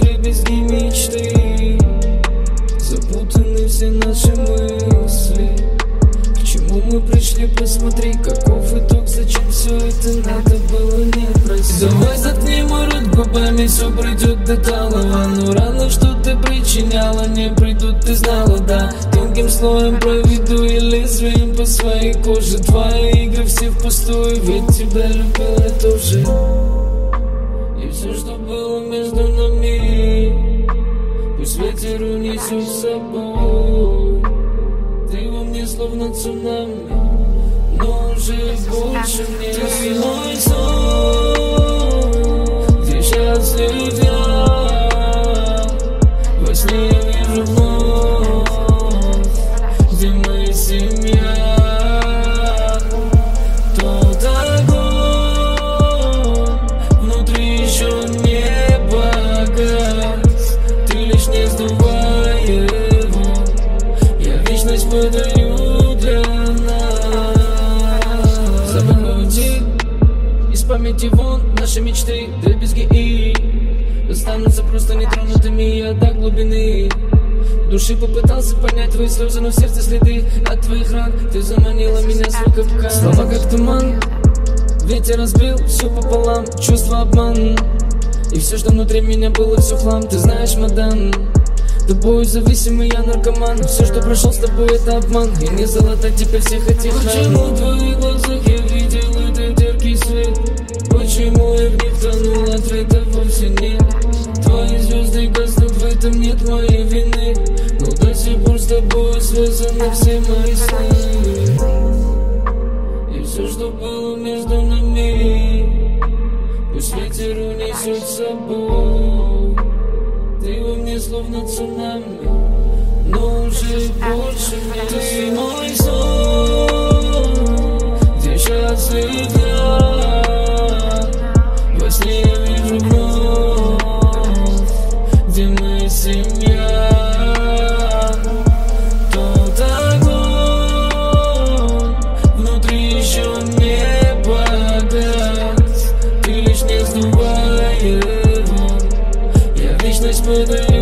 вдребезги мечты. Запутаны все наши мысли. К чему мы пришли, посмотри, каков итог, зачем все это надо было, не просить. Давай заткни мой рот губами, все придет до талого. Но раны, что ты причиняла, не придут, ты знала, да. Тонким слоем проведу и лезвием по своей коже. Твои игры все впустую, ведь тебя любила тоже. И все, что было между нами, пусть ветер унесет с собой. Ты во мне словно цунами, но уже больше мне. Ты мой сон, где счастлив я. Во сне я вижу вновь, где мы семья. Тот огонь внутри еще не погас. Ты лишь не сдувай его, я вечность подарю для нас. Забыть уйти из памяти вон наши мечты, дребезги и останутся просто нетронутыми я до глубины души. Попытался понять твои слезы, но в сердце следы от твоих ран. Ты заманила меня в свой капкан. Слова как туман, ветер разбил все пополам, чувство обман. И все, что внутри меня было, все хлам. Ты знаешь, мадам, тобой зависимый я наркоман. Все, что прошел с тобой, это обман. И не залатать теперь всех этих ран. Почему в твоих глазах я видел этот яркий свет? Почему я в них тонул, ответа вовсе нет. Твои звезды гаснут, в этом нет моей вины. Но до сих пор с тобой связаны все мои сны. И все, что было между нами, пусть ветер унесет с собой. Ты во мне словно цунами, но уже больше мне. Ты мой сон, где счастлив я. Во сне я вижу вновь, где мы семья. Тот огонь внутри еще не погас. Ты лишь не сдувай его, я вечность подарю.